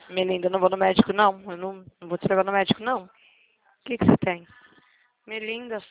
Melinda, eu não vou no médico, não. Eu não vou te levar no médico, não. O que que você tem? Melinda,